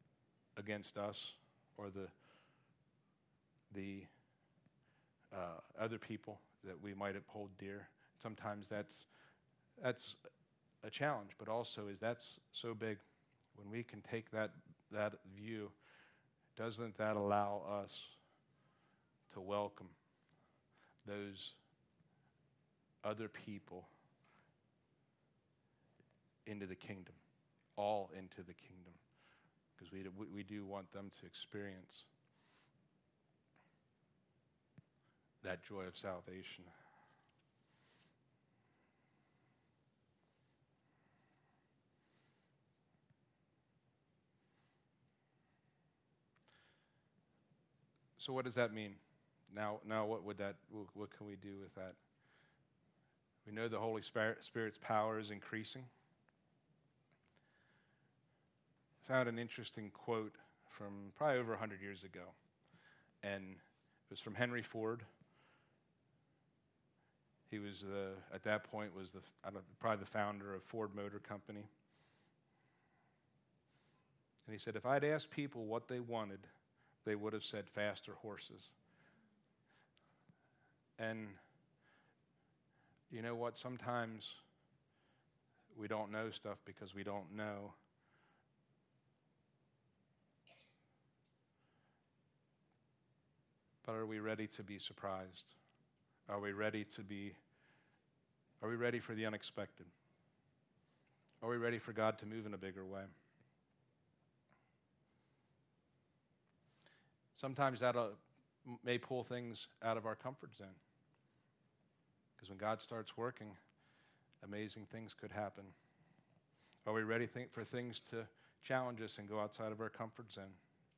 against us, or the the uh, other people that we might hold dear. Sometimes that's that's a challenge, but also is that's so big. When we can take that that view, doesn't that allow us to welcome those other people into the kingdom, all into the kingdom? Because we, we we do want them to experience that joy of salvation. So what does that mean? Now, now what would that? What can we do with that? We know the Holy Spirit, Spirit's power is increasing. I found an interesting quote from probably over one hundred years ago, and it was from Henry Ford. He was, uh, at that point, was the I don't, probably the founder of Ford Motor Company. And he said, if I'd asked people what they wanted, they would have said faster horses. And you know what? Sometimes we don't know stuff because we don't know. But are we ready to be surprised? Are we ready to be, are we ready for the unexpected? Are we ready for God to move in a bigger way? Sometimes that uh, may pull things out of our comfort zone. Because when God starts working, amazing things could happen. Are we ready th- for things to challenge us and go outside of our comfort zone?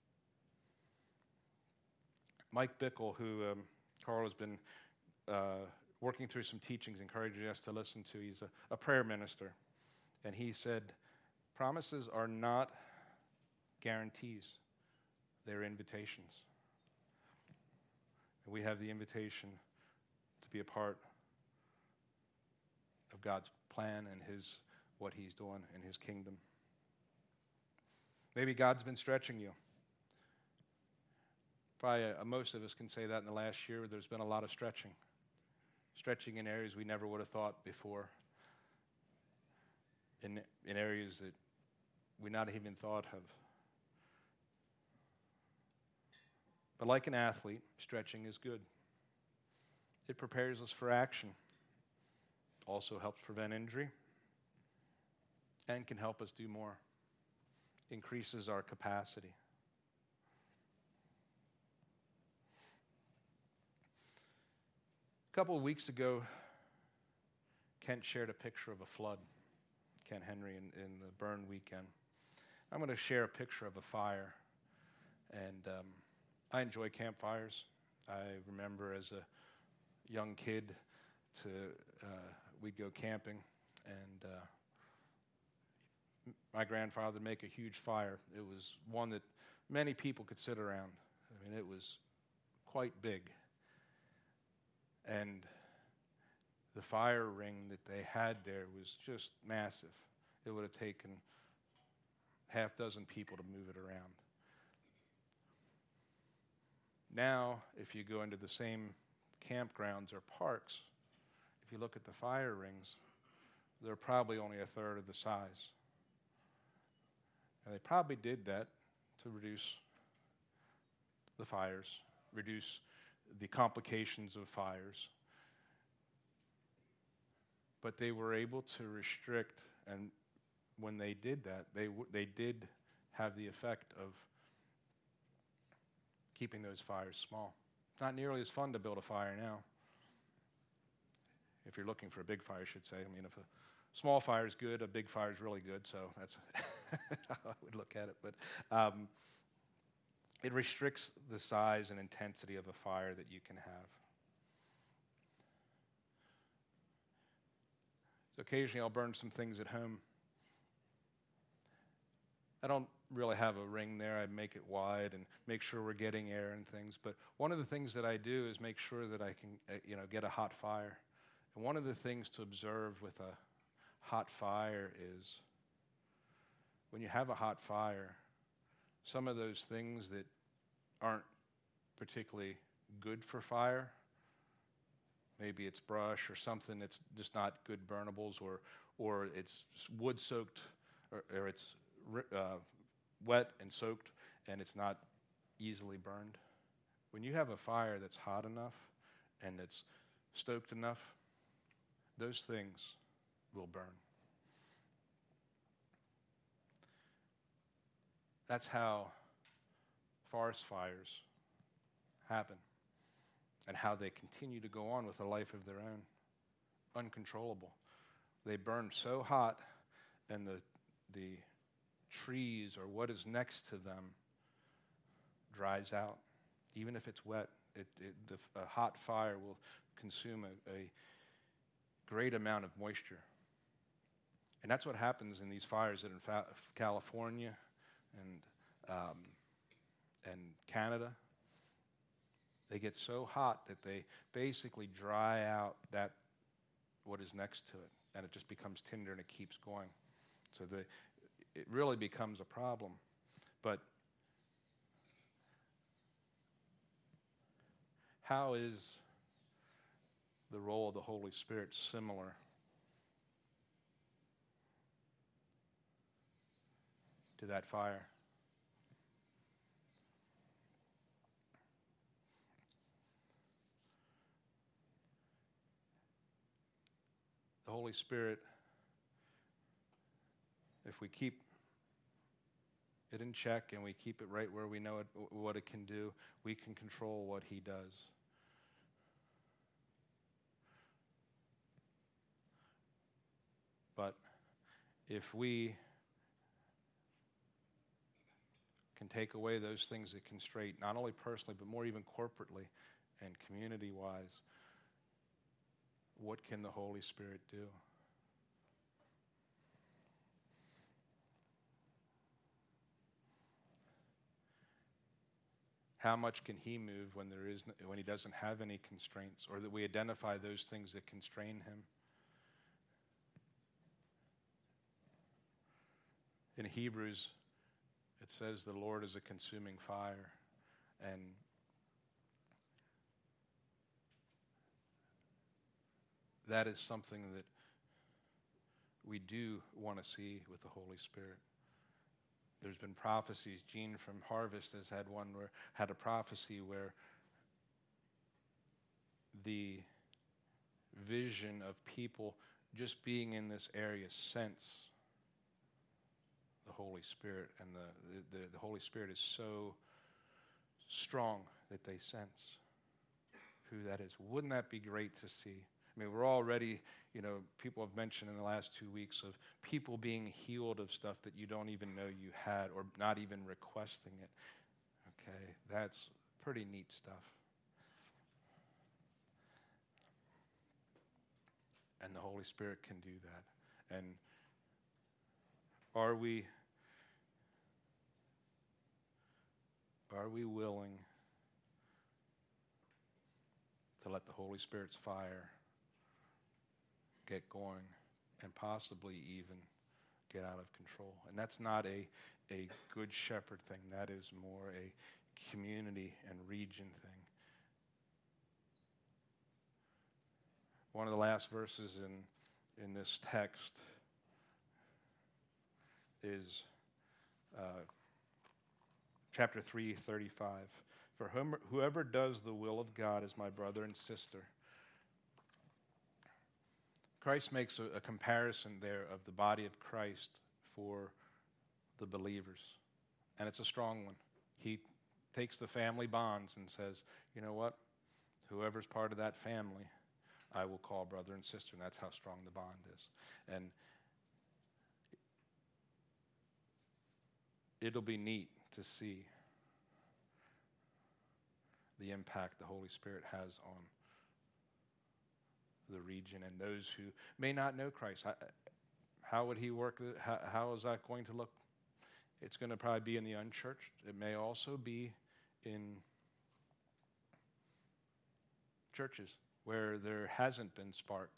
Mike Bickle, who um, Carl has been uh, working through some teachings, encouraging us to listen to, he's a, a prayer minister. And he said, promises are not guarantees. They're invitations. And we have the invitation to be a part of God's plan and his what he's doing in his kingdom. Maybe God's been stretching you. Probably uh, most of us can say that in the last year. There's been a lot of stretching. Stretching in areas we never would have thought before. In, in areas that we not even thought of. But like an athlete, stretching is good. It prepares us for action. Also helps prevent injury. And can help us do more. Increases our capacity. A couple of weeks ago, Kent shared a picture of a flood. Kent Henry in, in the burn weekend. I'm going to share a picture of a fire. And um, I enjoy campfires. I remember as a young kid, to uh, we'd go camping, and uh, my grandfather would make a huge fire. It was one that many people could sit around. I mean, it was quite big. And the fire ring that they had there was just massive. It would have taken half dozen people to move it around. Now, if you go into the same campgrounds or parks, if you look at the fire rings, they're probably only a third of the size. And they probably did that to reduce the fires, reduce the complications of fires. But they were able to restrict, and when they did that, they w- they did have the effect of keeping those fires small. It's not nearly as fun to build a fire now. If you're looking for a big fire, I should say. I mean, if a small fire is good, a big fire is really good, so that's how I would look at it. But um, it restricts the size and intensity of a fire that you can have. So occasionally I'll burn some things at home. I don't really have a ring there. I make it wide and make sure we're getting air and things. But one of the things that I do is make sure that I can, uh, you know, get a hot fire. And one of the things to observe with a hot fire is when you have a hot fire, some of those things that aren't particularly good for fire Maybe it's brush or something that's just not good burnables, or or it's wood soaked, or, or it's uh, wet and soaked, and it's not easily burned. When you have a fire that's hot enough and it's stoked enough, those things will burn. That's how forest fires happen, and how they continue to go on with a life of their own, uncontrollable. They burn so hot, and the the trees or what is next to them dries out. Even if it's wet, it, it, the, a hot fire will consume a, a great amount of moisture. And that's what happens in these fires in fa- California and um, and Canada. They get so hot that they basically dry out that what is next to it, and it just becomes tinder and it keeps going. So the it really becomes a problem. But how is the role of the Holy Spirit similar to that fire? The Holy Spirit, if we keep it in check and we keep it right where we know it, what it can do, we can control what He does. But if we can take away those things that constrain, not only personally, but more even corporately and community-wise, what can the Holy Spirit do? How much can He move when there is, when He doesn't have any constraints, or that we identify those things that constrain Him? In Hebrews, it says the Lord is a consuming fire, and that is something that we do want to see with the Holy Spirit. There's been prophecies. Gene from Harvest has had one where had a prophecy where the vision of people just being in this area sense the Holy Spirit, and the, the, the Holy Spirit is so strong that they sense who that is. Wouldn't that be great to see? I mean, we're already, you know, people have mentioned in the last two weeks of people being healed of stuff that you don't even know you had, or not even requesting it. Okay, that's pretty neat stuff. And the Holy Spirit can do that. And are we, are we willing to let the Holy Spirit's fire get going and possibly even get out of control? And that's not a, a good shepherd thing. That is more a community and region thing. One of the last verses in, in this text is uh, chapter three, thirty-five. For whom, whoever does the will of God is my brother and sister. Christ makes a, a comparison there of the body of Christ for the believers, and it's a strong one. He takes the family bonds and says, you know what? Whoever's part of that family, I will call brother and sister, and that's how strong the bond is. And it'll be neat to see the impact the Holy Spirit has on the region and those who may not know Christ. How, how would He work? How, how is that going to look? It's going to probably be in the unchurched. It may also be in churches where there hasn't been spark,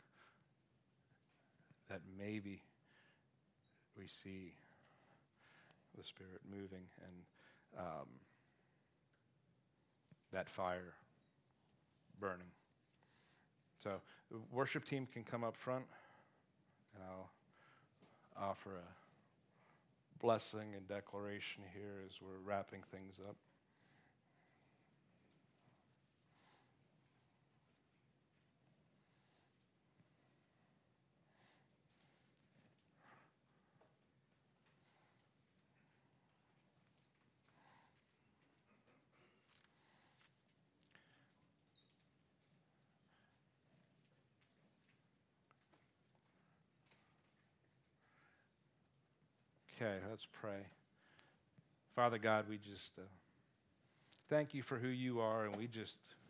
that maybe we see the Spirit moving and um, that fire burning. So the worship team can come up front, and I'll offer a blessing and declaration here as we're wrapping things up. Okay, let's pray. Father God, we just uh, thank you for who you are, and we just